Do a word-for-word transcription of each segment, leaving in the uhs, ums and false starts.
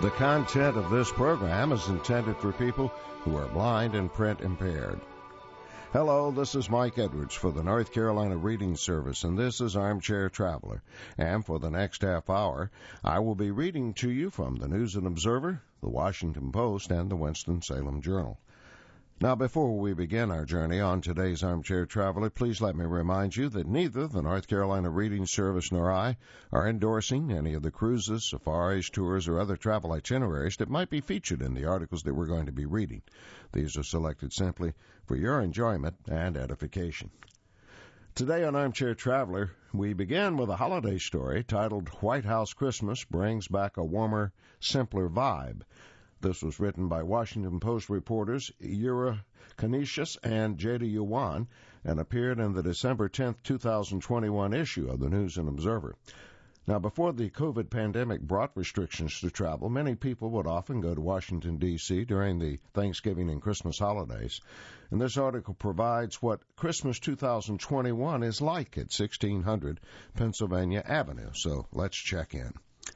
The content of this program is intended for people who are blind and print impaired. Hello, this is Mike Edwards for the North Carolina Reading Service, and this is Armchair Traveler. And for the next half hour, I will be reading to you from the News and Observer, the Washington Post, and the Winston-Salem Journal. Now, before we begin our journey on today's Armchair Traveler, please let me remind you that neither the North Carolina Reading Service nor I are endorsing any of the cruises, safaris, tours, or other travel itineraries that might be featured in the articles that we're going to be reading. These are selected simply for your enjoyment and edification. Today on Armchair Traveler, we begin with a holiday story titled White House Christmas Brings Back a Warmer, Simpler Vibe. This was written by Washington Post reporters Ira Canisius and Jada Yuan and appeared in the December tenth, twenty twenty-one issue of the News and Observer. Now, before the COVID pandemic brought restrictions to travel, many people would often go to Washington, D C during the Thanksgiving and Christmas holidays. And this article provides what Christmas two thousand twenty-one is like at sixteen hundred Pennsylvania Avenue. So let's check in.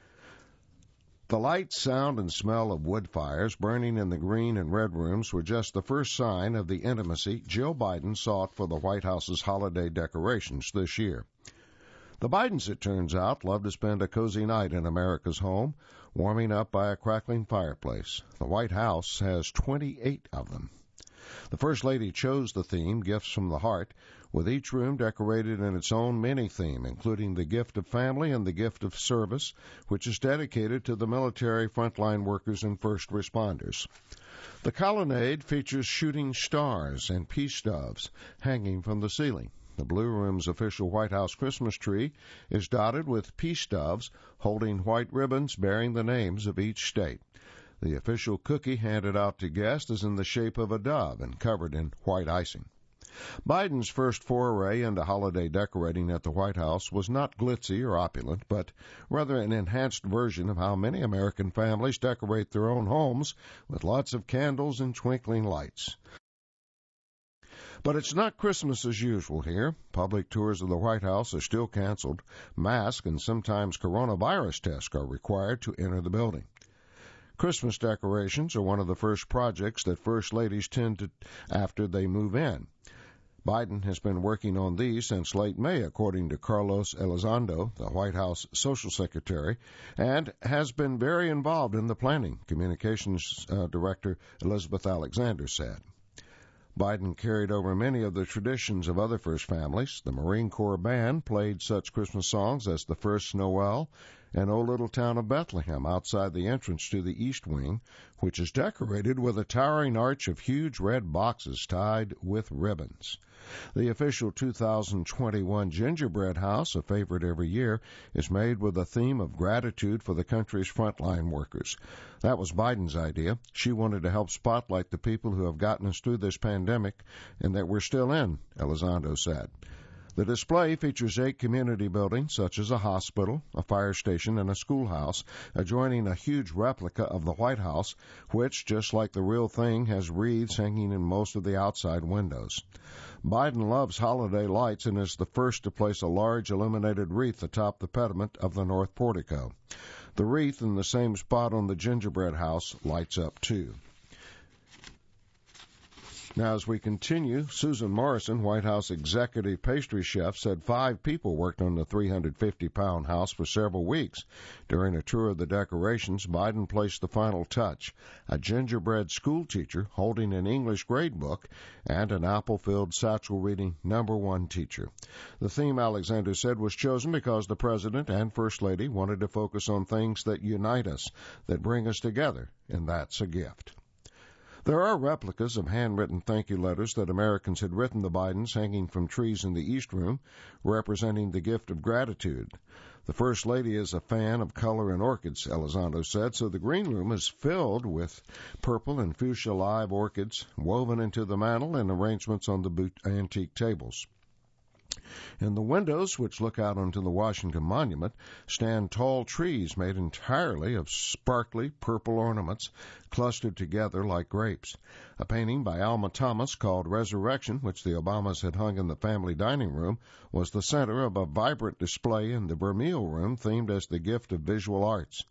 The light, sound, and smell of wood fires burning in the green and red rooms were just the first sign of the intimacy Jill Biden sought for the White House's holiday decorations this year. The Bidens, it turns out, love to spend a cozy night in America's home, warming up by a crackling fireplace. The White House has twenty-eight of them. The First Lady chose the theme, Gifts from the Heart, with each room decorated in its own mini-theme, including the Gift of Family and the Gift of Service, which is dedicated to the military, frontline workers, and first responders. The colonnade features shooting stars and peace doves hanging from the ceiling. The Blue Room's official White House Christmas tree is dotted with peace doves holding white ribbons bearing the names of each state. The official cookie handed out to guests is in the shape of a dove and covered in white icing. Biden's first foray into holiday decorating at the White House was not glitzy or opulent, but rather an enhanced version of how many American families decorate their own homes with lots of candles and twinkling lights. But it's not Christmas as usual here. Public tours of the White House are still canceled. Masks and sometimes coronavirus tests are required to enter the building. Christmas decorations are one of the first projects that First Ladies tend to after they move in. Biden has been working on these since late May, according to Carlos Elizondo, the White House Social Secretary, and has been very involved in the planning, Communications uh, Director Elizabeth Alexander said. Biden carried over many of the traditions of other first families. The Marine Corps Band played such Christmas songs as The First Noel and O Little Town of Bethlehem outside the entrance to the East Wing, which is decorated with a towering arch of huge red boxes tied with ribbons. The official two thousand twenty-one gingerbread house, a favorite every year, is made with a theme of gratitude for the country's frontline workers. That was Biden's idea. She wanted to help spotlight the people who have gotten us through this pandemic and that we're still in, Elizondo said. The display features eight community buildings, such as a hospital, a fire station, and a schoolhouse, adjoining a huge replica of the White House, which, just like the real thing, has wreaths hanging in most of the outside windows. Biden loves holiday lights and is the first to place a large illuminated wreath atop the pediment of the north portico. The wreath in the same spot on the gingerbread house lights up, too. Now, as we continue, Susan Morrison, White House executive pastry chef, said five people worked on the three hundred fifty pound house for several weeks. During a tour of the decorations, Biden placed the final touch, a gingerbread school teacher holding an English grade book and an apple-filled satchel reading Number One Teacher. The theme, Alexander said, was chosen because the President and First Lady wanted to focus on things that unite us, that bring us together, and that's a gift. There are replicas of handwritten thank you letters that Americans had written the Bidens hanging from trees in the East Room, representing the gift of gratitude. The First Lady is a fan of color and orchids, Elizondo said, so the Green Room is filled with purple and fuchsia live orchids woven into the mantel and arrangements on the antique tables. In the windows, which look out onto the Washington Monument, stand tall trees made entirely of sparkly purple ornaments clustered together like grapes. A painting by Alma Thomas called Resurrection, which the Obamas had hung in the family dining room, was the center of a vibrant display in the Vermeil Room themed as the gift of visual arts.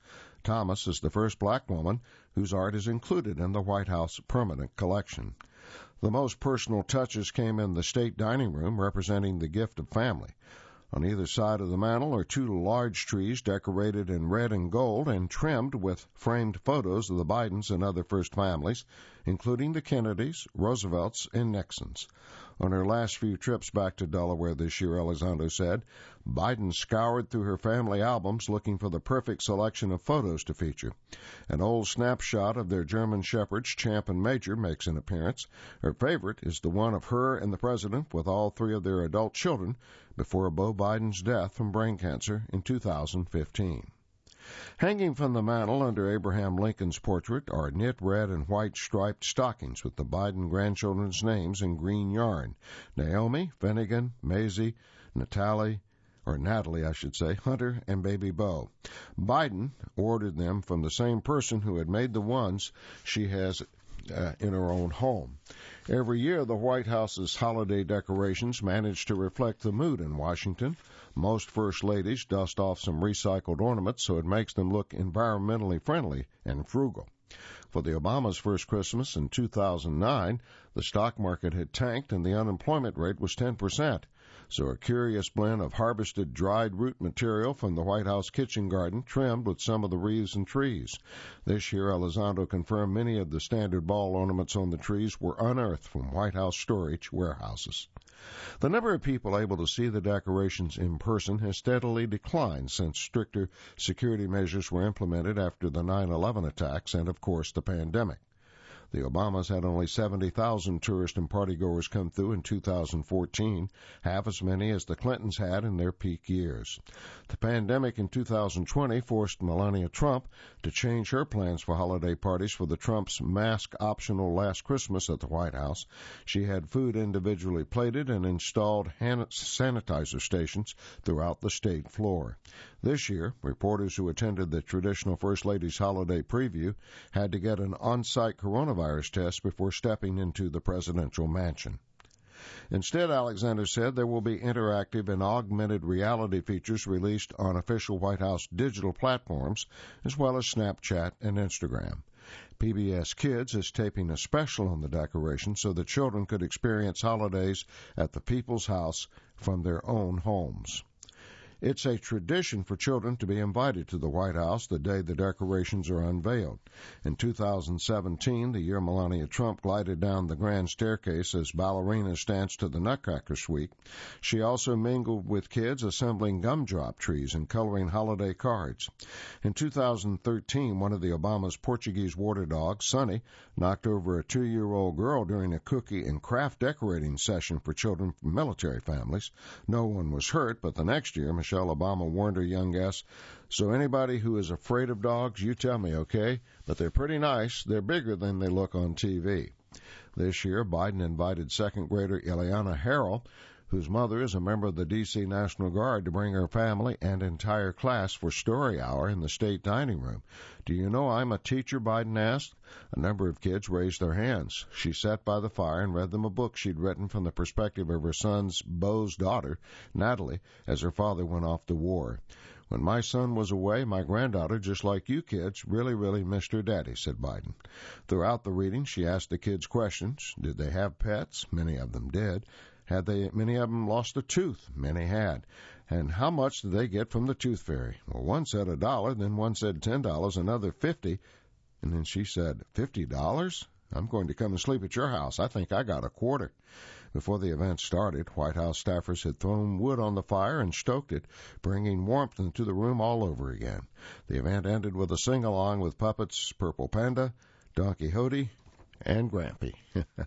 Thomas is the first black woman whose art is included in the White House permanent collection. The most personal touches came in the state dining room, representing the gift of family. On either side of the mantel are two large trees decorated in red and gold and trimmed with framed photos of the Bidens and other first families, including the Kennedys, Roosevelts, and Nixons. On her last few trips back to Delaware this year, Elizondo said, Biden scoured through her family albums looking for the perfect selection of photos to feature. An old snapshot of their German shepherds, Champ and Major, makes an appearance. Her favorite is the one of her and the president with all three of their adult children before Beau Biden's death from brain cancer in two thousand fifteen. Hanging from the mantel under Abraham Lincoln's portrait are knit red and white striped stockings with the Biden grandchildren's names in green yarn: Naomi, Finnegan, Maisie, Natalie, or Natalie, I should say, Hunter, and baby Beau. Biden ordered them from the same person who had made the ones she has uh, in her own home. Every year, the White House's holiday decorations manage to reflect the mood in Washington. Most first ladies dust off some recycled ornaments so it makes them look environmentally friendly and frugal. For the Obamas' first Christmas in two thousand nine, the stock market had tanked and the unemployment rate was ten percent. So a curious blend of harvested dried root material from the White House kitchen garden trimmed with some of the wreaths and trees. This year, Elizondo confirmed many of the standard ball ornaments on the trees were unearthed from White House storage warehouses. The number of people able to see the decorations in person has steadily declined since stricter security measures were implemented after the nine eleven attacks and, of course, the pandemic. The Obamas had only seventy thousand tourists and partygoers come through in two thousand fourteen, half as many as the Clintons had in their peak years. The pandemic in two thousand twenty forced Melania Trump to change her plans for holiday parties for the Trump's mask-optional last Christmas at the White House. She had food individually plated and installed hand sanitizer stations throughout the state floor. This year, reporters who attended the traditional First Lady's holiday preview had to get an on-site coronavirus test before stepping into the presidential mansion. Instead, Alexander said there will be interactive and augmented reality features released on official White House digital platforms, as well as Snapchat and Instagram. P B S Kids is taping a special on the decoration so that children could experience holidays at the People's House from their own homes. It's a tradition for children to be invited to the White House the day the decorations are unveiled. In two thousand seventeen, the year Melania Trump glided down the grand staircase as ballerinas danced to the Nutcracker Suite, she also mingled with kids assembling gumdrop trees and coloring holiday cards. In two thousand thirteen, one of the Obama's Portuguese water dogs, Sonny, knocked over a two-year-old girl during a cookie and craft decorating session for children from military families. No one was hurt, but the next year, Michelle Obama warned her young guests, so anybody who is afraid of dogs, you tell me, okay? But they're pretty nice. They're bigger than they look on T V. This year, Biden invited second grader Ileana Harrell, whose mother is a member of the D C National Guard, to bring her family and entire class for story hour in the state dining room. Do you know I'm a teacher? Biden asked. A number of kids raised their hands. She sat by the fire and read them a book she'd written from the perspective of her son's Beau's daughter, Natalie, as her father went off to war. When my son was away, my granddaughter, just like you kids, really, really missed her daddy, said Biden. Throughout the reading, she asked the kids questions. Did they have pets? Many of them did. Had they, many of them lost a tooth? Many had. And how much did they get from the tooth fairy? Well, one said a dollar, then one said ten dollars, another fifty. And then she said, fifty dollars? I'm going to come and sleep at your house. I think I got a quarter. Before the event started, White House staffers had thrown wood on the fire and stoked it, bringing warmth into the room all over again. The event ended with a sing-along with puppets Purple Panda, Don Quixote, and Grampy.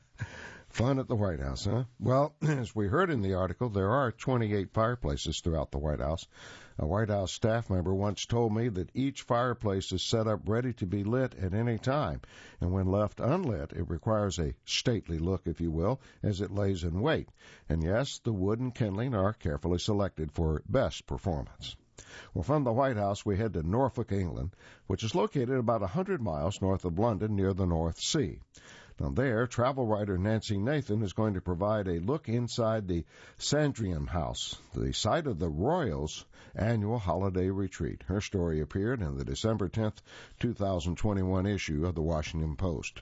Fun at the White House, huh? Well, as we heard in the article, there are twenty-eight fireplaces throughout the White House. A White House staff member once told me that each fireplace is set up ready to be lit at any time, and when left unlit, it requires a stately look, if you will, as it lays in wait. And yes, the wood and kindling are carefully selected for best performance. Well, from the White House, we head to Norfolk, England, which is located about one hundred miles north of London near the North Sea. Now there, travel writer Nancy Nathan is going to provide a look inside the Sandringham House, the site of the Royals' annual holiday retreat. Her story appeared in the December tenth, two thousand twenty-one issue of the Washington Post.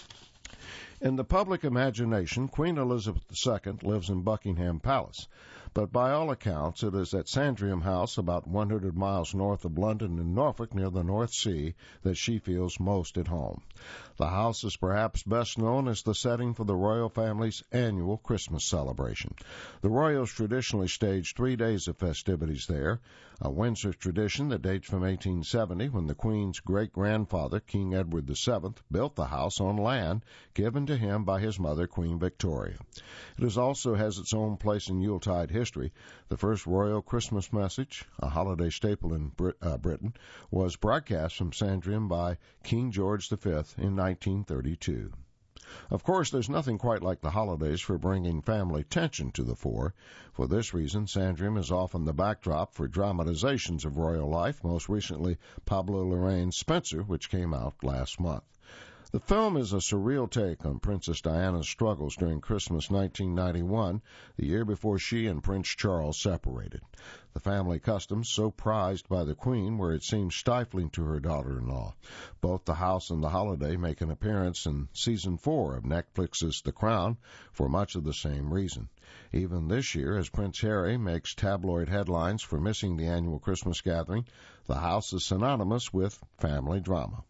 In the public imagination, Queen Elizabeth the Second lives in Buckingham Palace, but by all accounts it is at Sandringham House, about one hundred miles north of London in Norfolk near the North Sea, that she feels most at home. The house is perhaps best known as the setting for the royal family's annual Christmas celebration. The royals traditionally stage three days of festivities there, a Windsor tradition that dates from eighteen seventy, when the Queen's great-grandfather, King Edward the Seventh, built the house on land given to him by his mother, Queen Victoria. It is also has its own place in Yuletide history. The first royal Christmas message, a holiday staple in Brit- uh, Britain, was broadcast from Sandringham by King George the Fifth in nineteen thirty-two. Of course, there's nothing quite like the holidays for bringing family tension to the fore. For this reason, Sandringham is often the backdrop for dramatizations of royal life, most recently Pablo Larraín's Spencer, which came out last month. The film is a surreal take on Princess Diana's struggles during Christmas nineteen ninety-one, the year before she and Prince Charles separated. The family customs, so prized by the Queen, were it seems stifling to her daughter-in-law. Both the house and the holiday make an appearance in season four of Netflix's The Crown for much of the same reason. Even this year, as Prince Harry makes tabloid headlines for missing the annual Christmas gathering, the house is synonymous with family drama.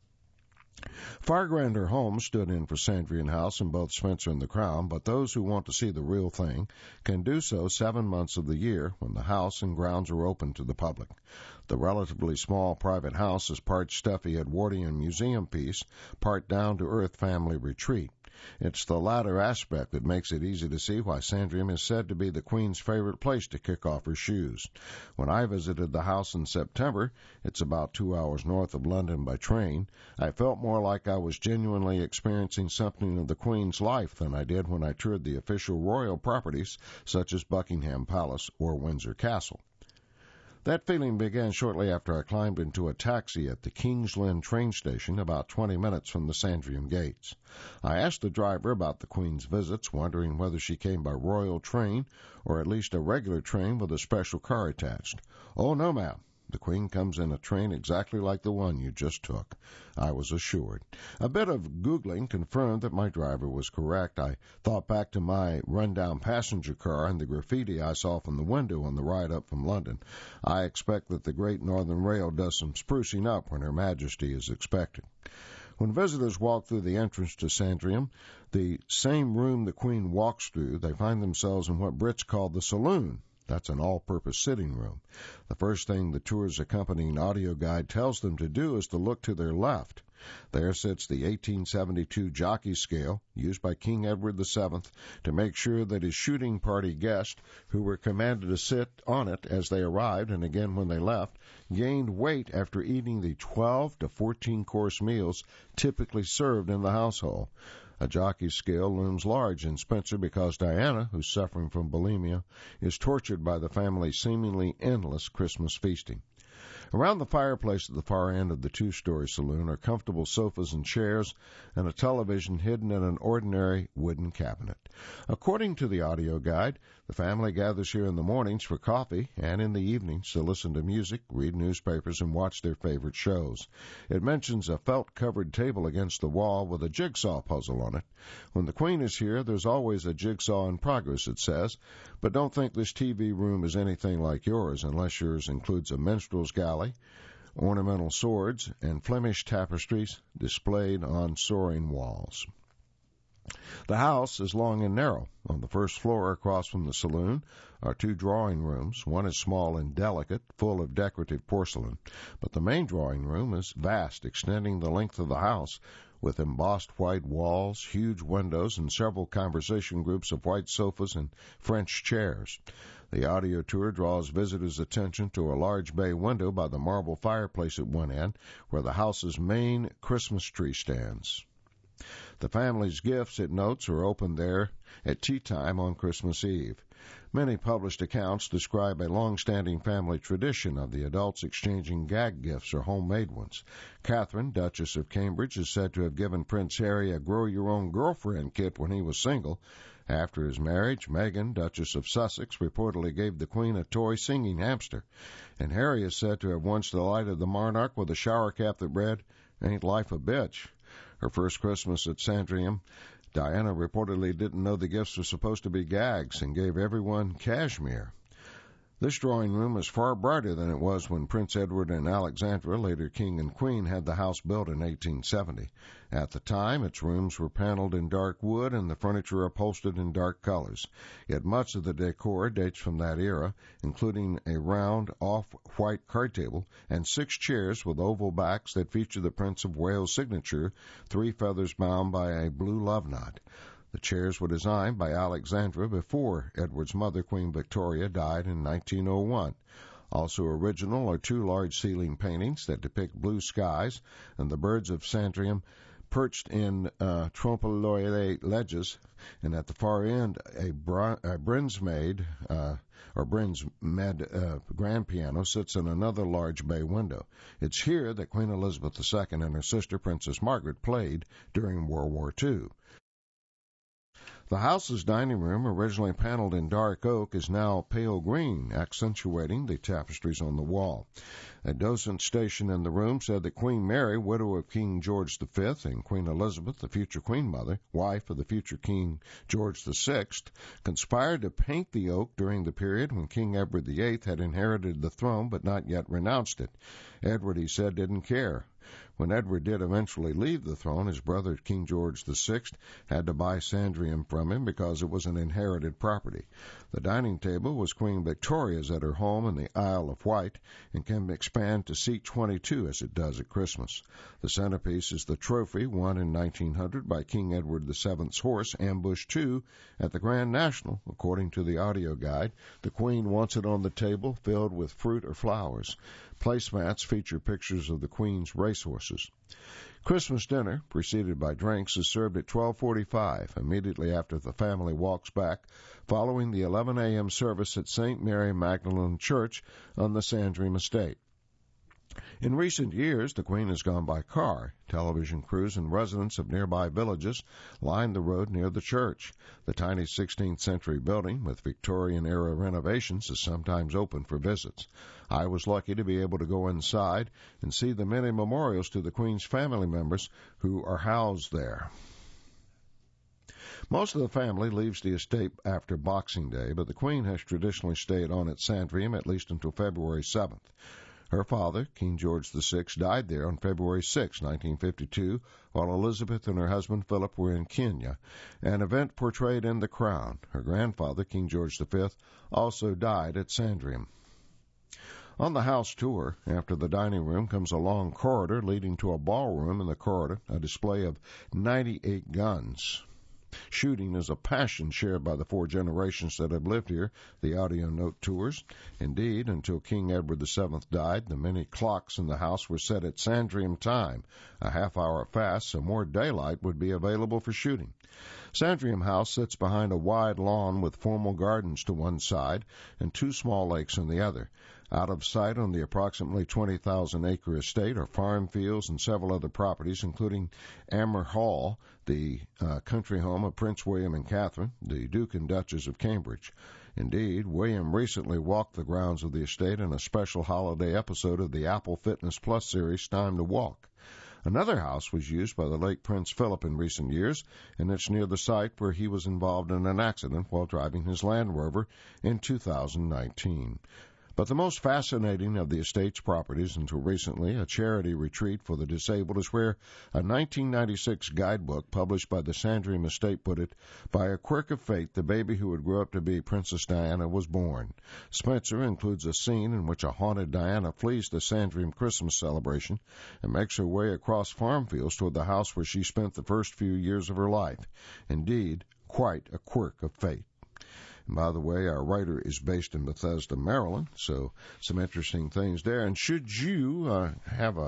Far grander homes stood in for Sandringham House in both Spencer and The Crown, but those who want to see the real thing can do so seven months of the year when the house and grounds are open to the public. The relatively small private house is part stuffy Edwardian museum piece, part down-to-earth family retreat. It's the latter aspect that makes it easy to see why Sandringham is said to be the Queen's favorite place to kick off her shoes. When I visited the house in September, it's about two hours north of London by train, I felt more like I was genuinely experiencing something of the Queen's life than I did when I toured the official royal properties such as Buckingham Palace or Windsor Castle. That feeling began shortly after I climbed into a taxi at the King's Lynn train station about twenty minutes from the Sandringham gates. I asked the driver about the Queen's visits, wondering whether she came by royal train or at least a regular train with a special car attached. "Oh, no, ma'am. The Queen comes in a train exactly like the one you just took," I was assured. A bit of Googling confirmed that my driver was correct. I thought back to my rundown passenger car and the graffiti I saw from the window on the ride up from London. I expect that the Great Northern Rail does some sprucing up when Her Majesty is expected. When visitors walk through the entrance to Sandringham, the same room the Queen walks through, they find themselves in what Brits call the saloon. That's an all-purpose sitting room. The first thing the tour's accompanying audio guide tells them to do is to look to their left. There sits the eighteen seventy-two jockey scale used by King Edward the Seventh to make sure that his shooting party guests, who were commanded to sit on it as they arrived and again when they left, gained weight after eating the twelve to fourteen course meals typically served in the household. A jockey's scale looms large in Spencer because Diana, who's suffering from bulimia, is tortured by the family's seemingly endless Christmas feasting. Around the fireplace at the far end of the two-story saloon are comfortable sofas and chairs and a television hidden in an ordinary wooden cabinet. According to the audio guide, the family gathers here in the mornings for coffee and in the evenings to listen to music, read newspapers, and watch their favorite shows. It mentions a felt-covered table against the wall with a jigsaw puzzle on it. When the Queen is here, there's always a jigsaw in progress, it says, but don't think this T V room is anything like yours unless yours includes a minstrel's galley, ornamental swords, and Flemish tapestries displayed on soaring walls. The house is long and narrow. On the first floor across from the saloon are two drawing rooms. One is small and delicate, full of decorative porcelain. But the main drawing room is vast, extending the length of the house, with embossed white walls, huge windows, and several conversation groups of white sofas and French chairs. The audio tour draws visitors' attention to a large bay window by the marble fireplace at one end, where the house's main Christmas tree stands. The family's gifts, it notes, are opened there at tea time on Christmas Eve. Many published accounts describe a long-standing family tradition of the adults exchanging gag gifts or homemade ones. Catherine, Duchess of Cambridge, is said to have given Prince Harry a grow-your-own-girlfriend kit when he was single. After his marriage, Meghan, Duchess of Sussex, reportedly gave the Queen a toy singing hamster. And Harry is said to have once delighted the monarch with a shower cap that read, "Ain't life a bitch?" Her first Christmas at Sandringham, Diana reportedly didn't know the gifts were supposed to be gags and gave everyone cashmere. This drawing room is far brighter than it was when Prince Edward and Alexandra, later King and Queen, had the house built in eighteen seventy. At the time, its rooms were paneled in dark wood and the furniture upholstered in dark colors. Yet much of the decor dates from that era, including a round, off-white card table and six chairs with oval backs that feature the Prince of Wales' signature, three feathers bound by a blue love knot. The chairs were designed by Alexandra before Edward's mother, Queen Victoria, died in nineteen oh one. Also original are two large ceiling paintings that depict blue skies and the birds of Sandringham perched in uh, trompe-l'oeil ledges, and at the far end, a, bra- a Brinsmade, uh, or Brinsmed uh, grand piano sits in another large bay window. It's here that Queen Elizabeth the Second and her sister, Princess Margaret, played during World War Two. The house's dining room, originally paneled in dark oak, is now pale green, accentuating the tapestries on the wall. A docent stationed in the room said that Queen Mary, widow of King George the Fifth, and Queen Elizabeth, the future Queen Mother, wife of the future King George the Sixth, conspired to paint the oak during the period when King Edward the Eighth had inherited the throne but not yet renounced it. Edward, he said, didn't care. When Edward did eventually leave the throne, his brother, King George the Sixth, had to buy Sandringham from him because it was an inherited property. The dining table was Queen Victoria's at her home in the Isle of Wight and can expand to seat twenty-two as it does at Christmas. The centerpiece is the trophy won in nineteen hundred by King Edward the Seventh's horse, Ambush two, at the Grand National. According to the audio guide, the Queen wants it on the table filled with fruit or flowers. Placemats feature pictures of the Queen's racehorses. Christmas dinner, preceded by drinks, is served at twelve forty-five, immediately after the family walks back, following the eleven a.m. service at Saint Mary Magdalene Church on the Sandringham estate. In recent years, the Queen has gone by car. Television crews and residents of nearby villages line the road near the church. The tiny sixteenth century building with Victorian-era renovations is sometimes open for visits. I was lucky to be able to go inside and see the many memorials to the Queen's family members who are housed there. Most of the family leaves the estate after Boxing Day, but the Queen has traditionally stayed on at Sandringham at least until February seventh. Her father, King George the Sixth, died there on February sixth, nineteen fifty-two, while Elizabeth and her husband Philip were in Kenya, an event portrayed in The Crown. Her grandfather, King George the Fifth, also died at Sandringham. On the house tour, after the dining room comes a long corridor leading to a ballroom. In the corridor, a display of ninety-eight guns. Shooting is a passion shared by the four generations that have lived here, the audio note tours. Indeed, until King Edward the Seventh died, the many clocks in the house were set at Sandringham time, a half-hour fast, so more daylight would be available for shooting. Sandringham House sits behind a wide lawn with formal gardens to one side and two small lakes on the other. Out of sight on the approximately twenty thousand acre estate are farm fields and several other properties, including Amer Hall, the uh, country home of Prince William and Catherine, the Duke and Duchess of Cambridge. Indeed, William recently walked the grounds of the estate in a special holiday episode of the Apple Fitness Plus series, Time to Walk. Another house was used by the late Prince Philip in recent years, and it's near the site where he was involved in an accident while driving his Land Rover in two thousand nineteen. But the most fascinating of the estate's properties until recently, a charity retreat for the disabled, is where a nineteen ninety-six guidebook published by the Sandringham estate put it, by a quirk of fate, the baby who would grow up to be Princess Diana was born. Spencer includes a scene in which a haunted Diana flees the Sandringham Christmas celebration and makes her way across farm fields toward the house where she spent the first few years of her life. Indeed, quite a quirk of fate. And by the way, our writer is based in Bethesda, Maryland, so some interesting things there. And should you uh, have a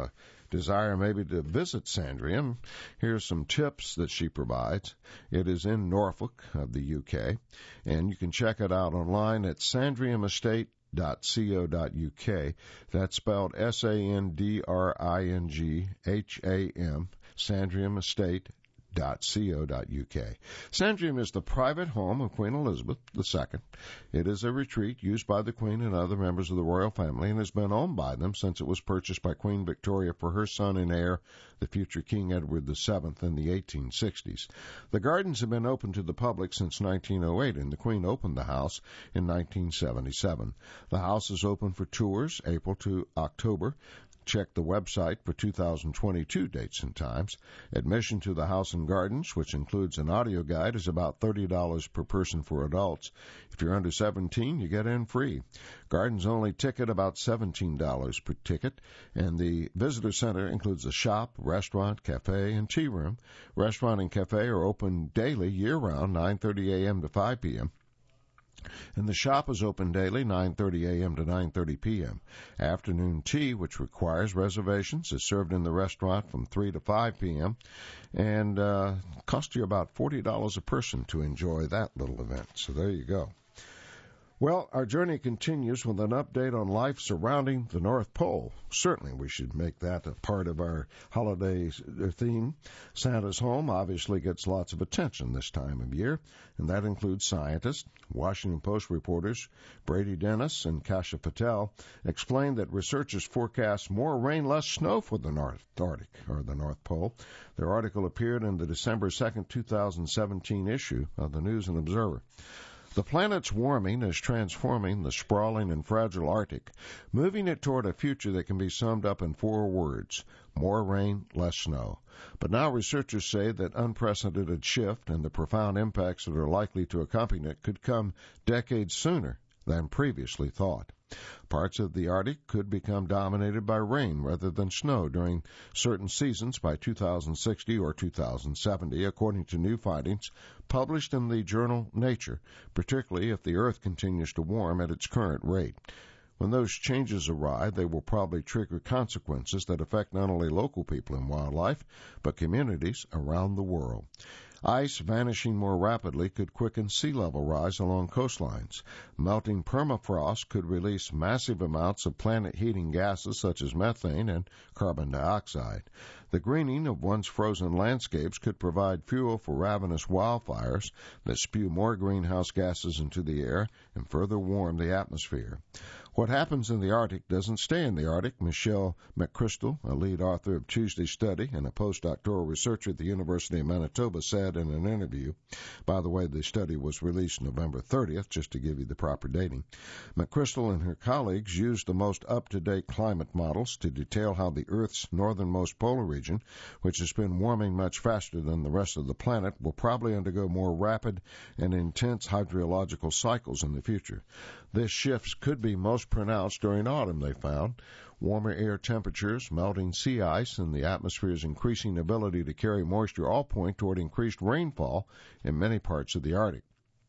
desire maybe to visit Sandringham, here's some tips that she provides. It is in Norfolk of the U K, and you can check it out online at sandringham estate dot co dot uk. That's spelled S A N D R I N G H A M, Sandringham Estate dot co dot uk. Sandringham is the private home of Queen Elizabeth the Second. It is a retreat used by the Queen and other members of the royal family and has been owned by them since it was purchased by Queen Victoria for her son and heir, the future King Edward the Seventh, in the eighteen sixties. The gardens have been open to the public since nineteen oh eight, and the Queen opened the house in nineteen seventy-seven. The house is open for tours April to October. Check the website for two thousand twenty-two dates and times. Admission to the house and gardens, which includes an audio guide, is about thirty dollars per person for adults. If you're under seventeen, you get in free. Gardens only ticket about seventeen dollars per ticket, and the visitor center includes a shop, restaurant, cafe, and tea room. Restaurant and cafe are open daily year-round, nine thirty a.m. to five p.m. And the shop is open daily, nine thirty a.m. to nine thirty p.m. Afternoon tea, which requires reservations, is served in the restaurant from three to five p.m. and uh, costs you about forty dollars a person to enjoy that little event. So there you go. Well, our journey continues with an update on life surrounding the North Pole. Certainly we should make that a part of our holiday theme. Santa's home obviously gets lots of attention this time of year, and that includes scientists. Washington Post reporters Brady Dennis and Kasha Patel explained that researchers forecast more rain, less snow for the North Arctic, or the North Pole. Their article appeared in the December second, two thousand seventeen issue of the News and Observer. The planet's warming is transforming the sprawling and fragile Arctic, moving it toward a future that can be summed up in four words: more rain, less snow. But now researchers say that unprecedented shift and the profound impacts that are likely to accompany it could come decades sooner than previously thought. Parts of the Arctic could become dominated by rain rather than snow during certain seasons by two thousand sixty or two thousand seventy, according to new findings published in the journal Nature, particularly if the Earth continues to warm at its current rate. When those changes arrive, they will probably trigger consequences that affect not only local people and wildlife, but communities around the world. Ice vanishing more rapidly could quicken sea level rise along coastlines. Melting permafrost could release massive amounts of planet-heating gases such as methane and carbon dioxide. The greening of once frozen landscapes could provide fuel for ravenous wildfires that spew more greenhouse gases into the air and further warm the atmosphere. What happens in the Arctic doesn't stay in the Arctic. Michelle McChrystal, a lead author of Tuesday's study and a postdoctoral researcher at the University of Manitoba, said in an interview. By the way, the study was released November thirtieth, just to give you the proper dating. McChrystal and her colleagues used the most up-to-date climate models to detail how the Earth's northernmost polar region, which has been warming much faster than the rest of the planet, will probably undergo more rapid and intense hydrological cycles in the future. This shift could be most pronounced during autumn, they found. Warmer air temperatures, melting sea ice, and the atmosphere's increasing ability to carry moisture all point toward increased rainfall in many parts of the Arctic.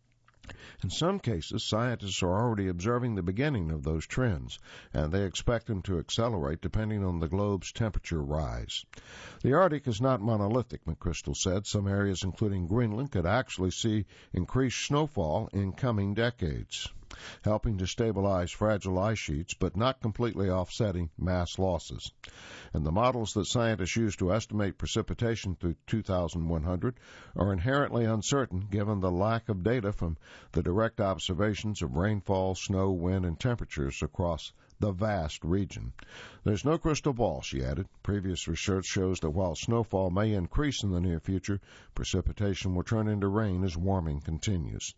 In some cases, scientists are already observing the beginning of those trends, and they expect them to accelerate depending on the globe's temperature rise. The Arctic is not monolithic, McChrystal said. Some areas, including Greenland, could actually see increased snowfall in coming decades, helping to stabilize fragile ice sheets, but not completely offsetting mass losses. And the models that scientists use to estimate precipitation through two thousand one hundred are inherently uncertain given the lack of data from the direct observations of rainfall, snow, wind, and temperatures across the vast region. There's no crystal ball, she added. Previous research shows that while snowfall may increase in the near future, precipitation will turn into rain as warming continues.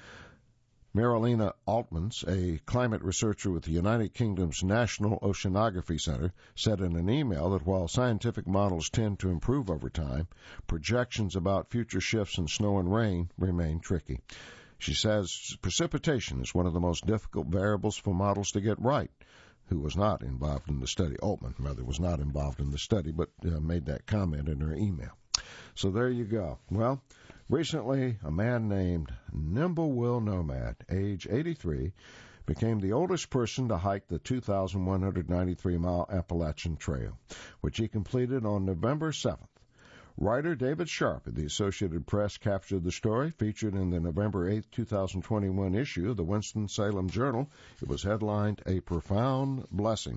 Marilena Altmans, a climate researcher with the United Kingdom's National Oceanography Center, said in an email that while scientific models tend to improve over time, projections about future shifts in snow and rain remain tricky. She says precipitation is one of the most difficult variables for models to get right. Who was not involved in the study, Altman, rather, was not involved in the study, but uh, made that comment in her email. So there you go. Well, recently, a man named Nimble Will Nomad, age eighty-three, became the oldest person to hike the two thousand one hundred ninety-three mile Appalachian Trail, which he completed on November seventh. Writer David Sharp of the Associated Press captured the story, featured in the November eighth, two thousand twenty-one issue of the Winston-Salem Journal. It was headlined, "A Profound Blessing."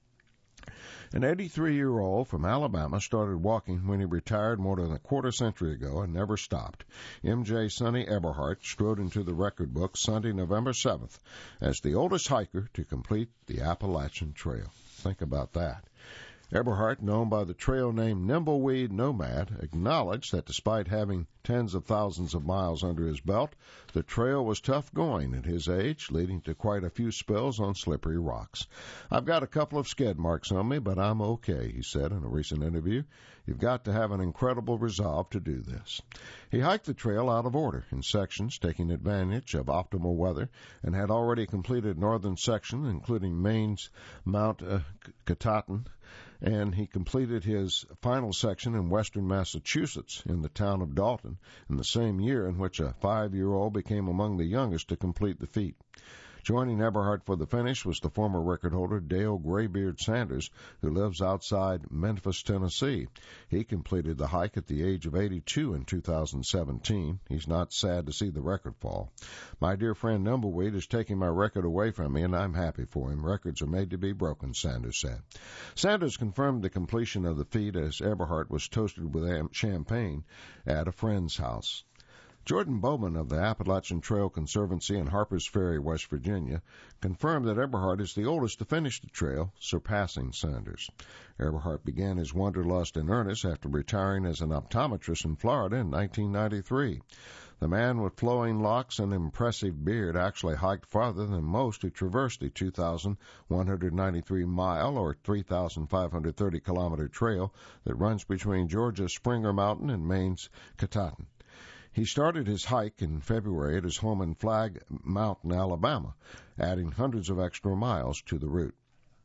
An eighty-three-year-old from Alabama started walking when he retired more than a quarter century ago and never stopped. M J Sonny Eberhart strode into the record book Sunday, November seventh, as the oldest hiker to complete the Appalachian Trail. Think about that. Eberhart, known by the trail name Nimbleweed Nomad, acknowledged that despite having tens of thousands of miles under his belt, the trail was tough going at his age, leading to quite a few spills on slippery rocks. "I've got a couple of skid marks on me, but I'm okay," he said in a recent interview. "You've got to have an incredible resolve to do this." He hiked the trail out of order in sections, taking advantage of optimal weather, and had already completed northern section, including Maine's Mount uh, Katahdin, and he completed his final section in western Massachusetts in the town of Dalton in the same year in which a five-year-old became among the youngest to complete the feat. Joining Eberhart for the finish was the former record holder Dale Graybeard Sanders, who lives outside Memphis, Tennessee. He completed the hike at the age of eighty-two in two thousand seventeen. He's not sad to see the record fall. "My dear friend Nimbleweed is taking my record away from me, and I'm happy for him. Records are made to be broken," Sanders said. Sanders confirmed the completion of the feat as Eberhart was toasted with champagne at a friend's house. Jordan Bowman of the Appalachian Trail Conservancy in Harpers Ferry, West Virginia, confirmed that Eberhart is the oldest to finish the trail, surpassing Sanders. Eberhart began his wanderlust in earnest after retiring as an optometrist in Florida in nineteen ninety-three. The man with flowing locks and impressive beard actually hiked farther than most who traversed the two thousand one hundred ninety-three mile or three thousand five hundred thirty kilometer trail that runs between Georgia's Springer Mountain and Maine's Katahdin. He started his hike in February at his home in Flag Mountain, Alabama, adding hundreds of extra miles to the route.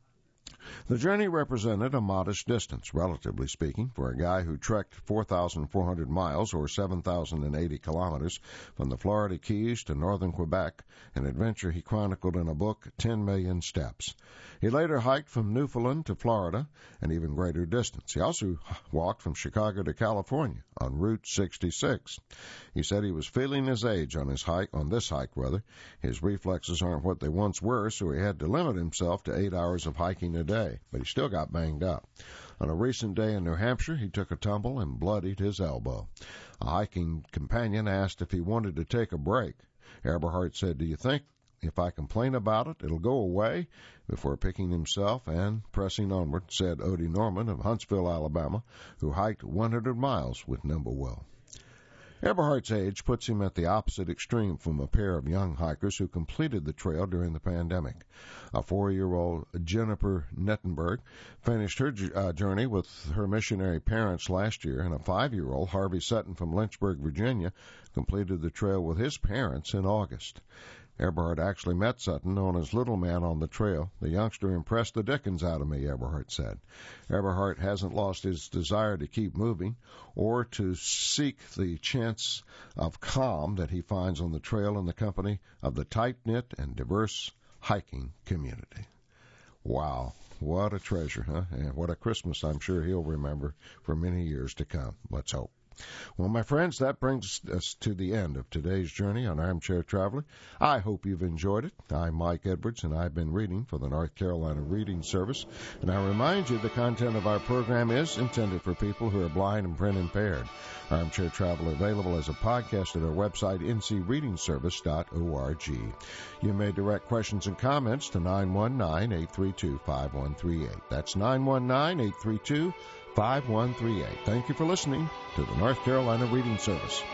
The journey represented a modest distance, relatively speaking, for a guy who trekked four thousand four hundred miles, or seven thousand eighty kilometers, from the Florida Keys to northern Quebec, an adventure he chronicled in a book, ten million Steps. He later hiked from Newfoundland to Florida, an even greater distance. He also walked from Chicago to California on Route sixty-six. He said he was feeling his age on his hike, on this hike, rather. His reflexes aren't what they once were, so he had to limit himself to eight hours of hiking a day, but he still got banged up. On a recent day in New Hampshire, he took a tumble and bloodied his elbow. A hiking companion asked if he wanted to take a break. Eberhart said, "Do you think if I complain about it, it'll go away?" Before picking himself and pressing onward, said Odie Norman of Huntsville, Alabama, who hiked one hundred miles with Nimblewell. Eberhart's age puts him at the opposite extreme from a pair of young hikers who completed the trail during the pandemic. A four-year-old Jennifer Nettenberg finished her uh, journey with her missionary parents last year, and a five-year-old Harvey Sutton from Lynchburg, Virginia, completed the trail with his parents in August. Eberhart actually met Sutton, known as Little Man on the trail. "The youngster impressed the dickens out of me," Eberhart said. Eberhart hasn't lost his desire to keep moving or to seek the chance of calm that he finds on the trail in the company of the tight-knit and diverse hiking community. Wow, what a treasure, huh? And what a Christmas I'm sure he'll remember for many years to come. Let's hope. Well, my friends, that brings us to the end of today's journey on Armchair Traveler. I hope you've enjoyed it. I'm Mike Edwards, and I've been reading for the North Carolina Reading Service. And I remind you the content of our program is intended for people who are blind and print impaired. Armchair Traveler available as a podcast at our website, n c reading service dot org. You may direct questions and comments to nine one nine, eight three two, five one three eight. That's nine one nine, eight three two, five one three eight. Thank you for listening to the North Carolina Reading Service.